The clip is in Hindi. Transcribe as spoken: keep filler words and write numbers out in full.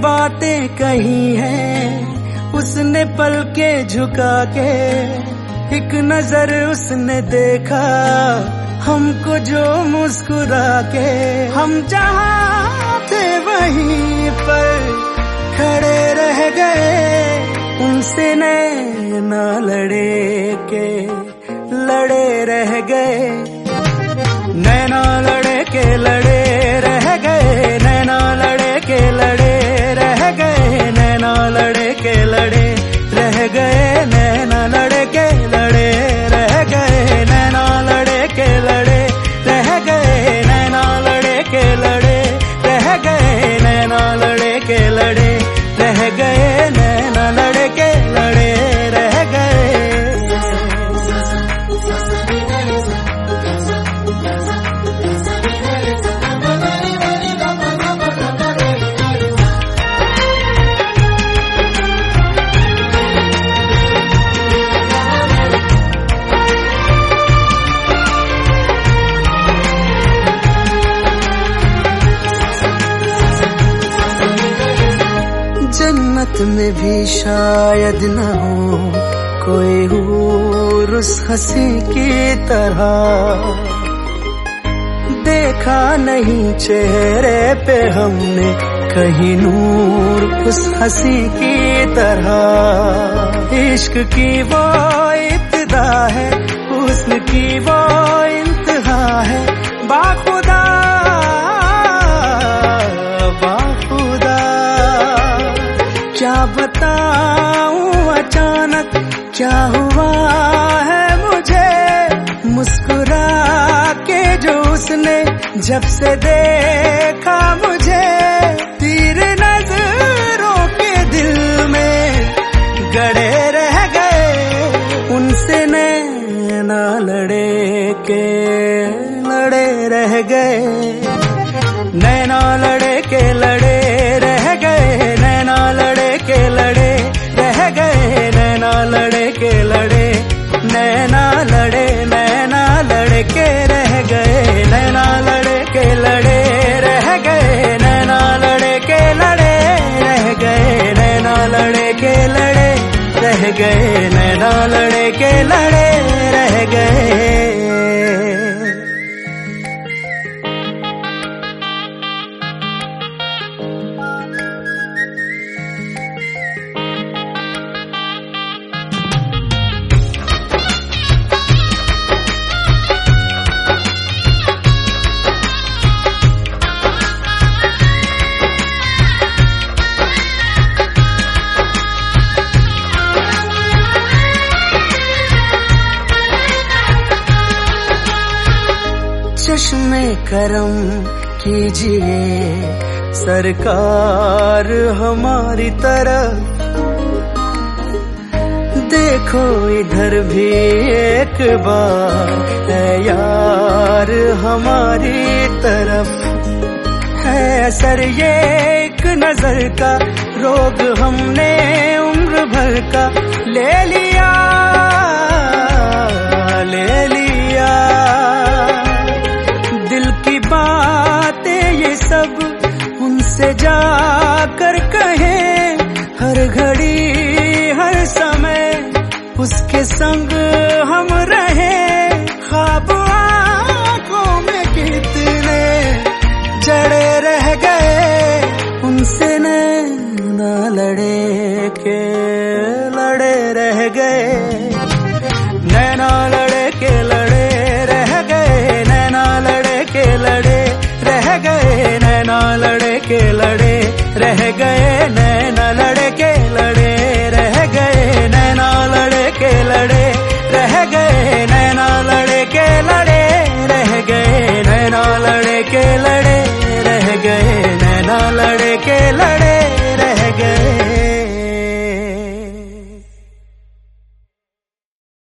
बातें कही हैं उसने पल के झुका के, एक नजर उसने देखा हमको जो मुस्कुरा के। हम जहाँ थे वहीं पर खड़े रह गए, उनसे नैना लड़े के लड़े रह गए, नैना लड़े के लड़े रह गए, नैना लड़े के लड़े रह गए, नैना लड़े के लड़े रह गए, नैना लड़े के लड़े रह गए, नैना लड़े के लड़े रह गए, नैना लड़े के लड़े रह गए, नैना लड़े के लड़े रह गए, नैना लड़े के लड़े रह गए। जन्नत में भी शायद न हो कोई हूर उस हंसी की तरह, देखा नहीं चेहरे पे हमने कहीं नूर उस हंसी की तरह। इश्क की वो इब्तिदा है, हुस्न की वो इंतहा है, बाखुदा बाखुदा क्या बताऊं अचानक क्या हुआ है मुझे, मुस्कुरा के जो उसने जब से देखा मुझे, तीर नजरों के दिल में गड़े रह गए, उनसे नैना लड़े के लड़े रह गए, नैना लड़े के लड़े रह गए, नैना लड़े के लड़े रह गए, नैना लड़े के लड़े, नैना लड़े नैना लड़े के रह गए, नैना लड़े के लड़े रह गए, नैना लड़े के लड़े रह गए, नैना लड़े के लड़े रह गए, नैना लड़े के लड़े रह गए। चश्मे करम कीजिए सरकार हमारी तरफ, देखो इधर भी एक बार है यार हमारी तरफ, है असर ये एक नजर का, रोग हमने उम्र भर का ले लिया ले लिया, दिल की बातें ये सब उनसे जाकर कहे,